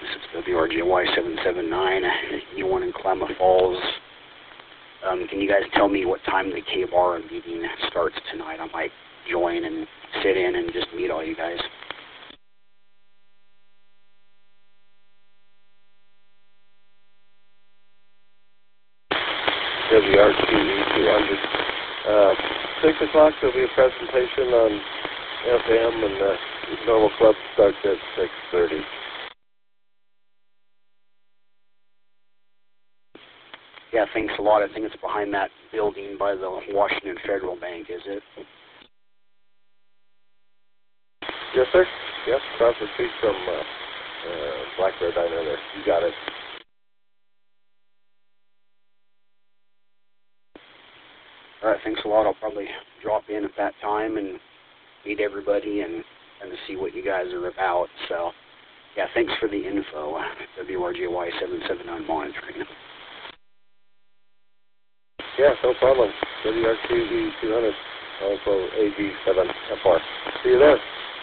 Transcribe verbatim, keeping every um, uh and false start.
It's W R J Y seven seven nine, E one in Klamath Falls. Um, can you guys tell me what time the K-Bar meeting starts tonight? I might join and sit in and just meet all you guys. W R Q E two hundred. Uh, six o'clock there'll be a presentation on F M, and the normal club starts at six thirty. Yeah, thanks a lot. I think it's behind that building by the Washington Federal Bank, is it? Yes, sir. Yes, across the street from uh, uh, Black Bear Diner there. You got it. All right, thanks a lot. I'll probably drop in at that time and meet everybody and, and see what you guys are about. So, yeah, thanks for the info. W R J Y seven seven nine monitoring. Yeah, no problem. W R Q E two hundred, also A G seven F R. See you there.